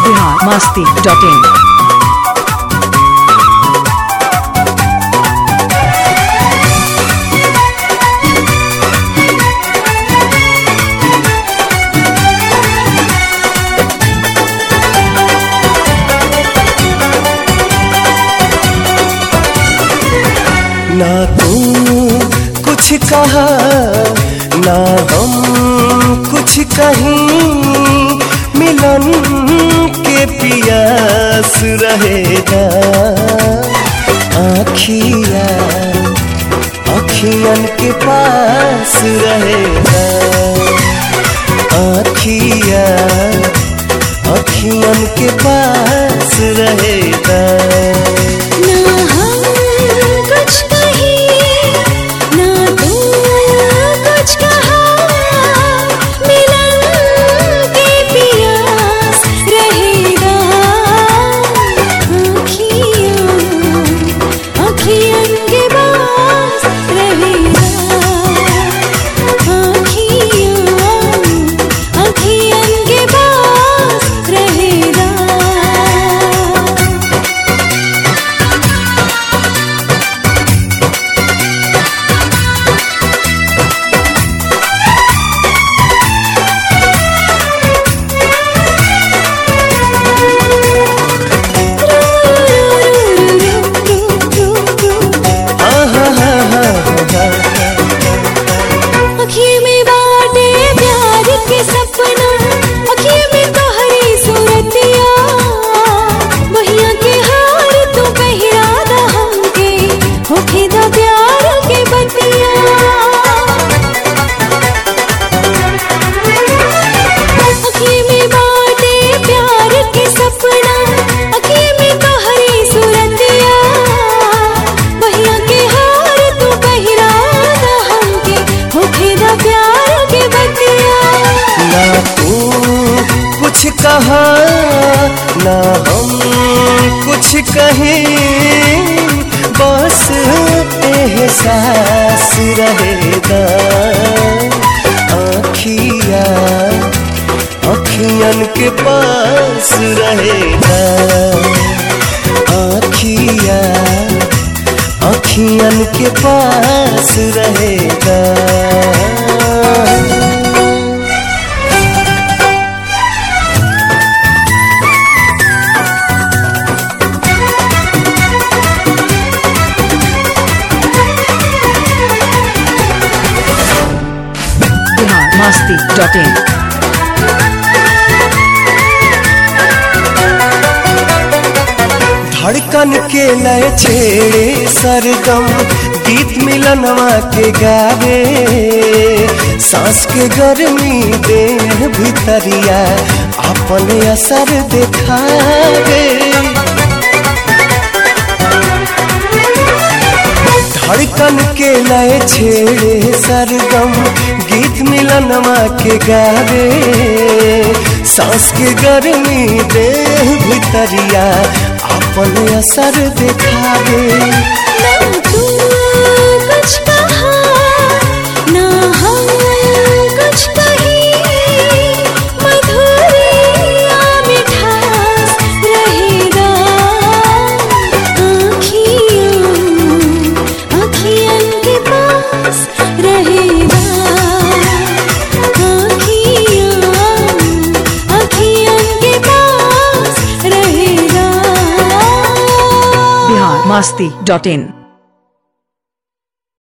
biharmasti.in। ना तू कुछ कहा ना हम कुछ कहीं, मिलन के पियास रहेगा। आँखिया अखियन के पास रहेगा। आँखिया अखियन के पास रहेगा। कुछ कहा ना हम कुछ कहें, बस एहसास रहेगा। आँखिया अखियन के पास रहेगा। आँखिया अखियन के पास रहेगा। biharmasti.in। धड़कन के लय छेड़े सरगम, गीत मिलनवा के गावे। सांस के गर्मी देह भितरिया अपन असर दिखावे। धड़कन के लय छेड़े सरगम, गीत मिलनवा के गावे। सांस के गर्मी देह भितरिया अपन असर दिखावे। ना तू कुछ कहा ना हम कुछ कहीं, मधुरिया मिठास रहेगा। आँखियन के पास रहेगा। आँखियन के पास रहेगा। biharmasti.in।